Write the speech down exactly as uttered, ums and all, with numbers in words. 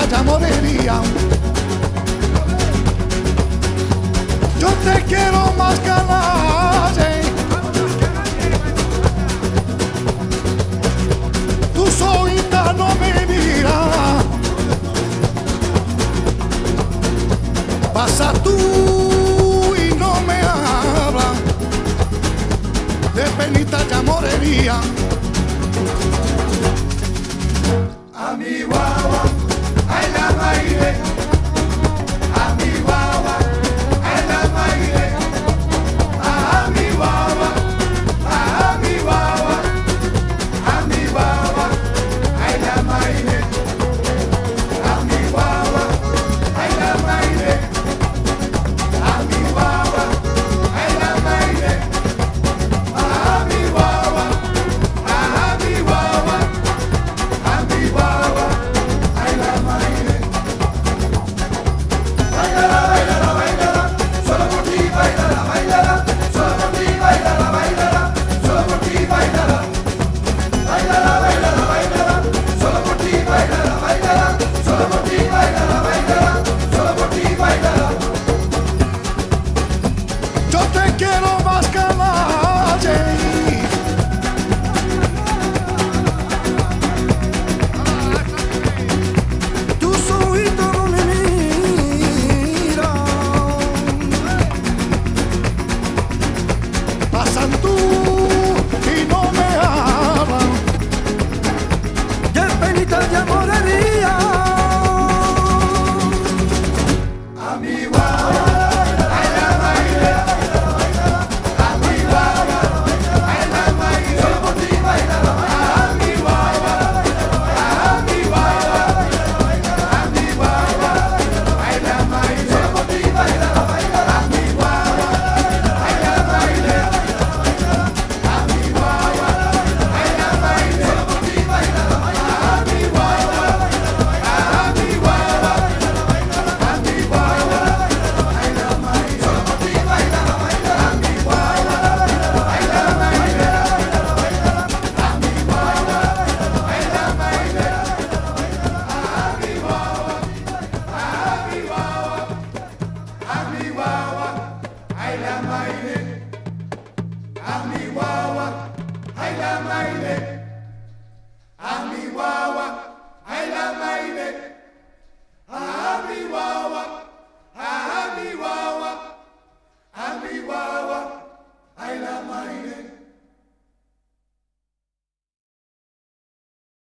penita ya moriría. Yo te quiero más que a nadie. Tu solita no me mira. Pasa tú y no me habla. De penita ya moriría. A mi guagua, ay la baile. A mi guagua, ay la baile. A mi guagua, a mi guagua, a mi guagua, ay la baile. A mi guagua, ay la baile. A mi guagua, ay la baile. A mi guagua, a mi guagua. A mi guagua, ay la baile. Bailala, bailala, bailala, solo por ti bailala, bailala, solo por ti bailala, bailala, solo por ti bailala. Bailala, bailala, bailala, solo por ti bailala, bailala, solo por ti bailala, bailala, solo por ti bailala. Yo te quiero más que a nadie. Tus ojitos no me miran. Pasan tú y no me hablan. Qué penita ya moriría. A mi guagua, ay la baile. A mi guagua, ay la baile. Solo por ti bailala. A mi guagua, a mi guagua, a mi guagua, ay la baile. Solo por ti bailala, bailala. A mi guagua, ay la baile. A mi guagua, ay la baile. Solo por ti bailala, bailala. A mi guagua, a mi guagua, a mi guagua, ay la baile. Solo por ti bailala, bailala. A mi guagua, ay la baile. A mi guagua, ay la baile. A mi guagua, a mi guagua, a mi guagua, ay la baile. A mi guagua, ay la baile. A mi guagua.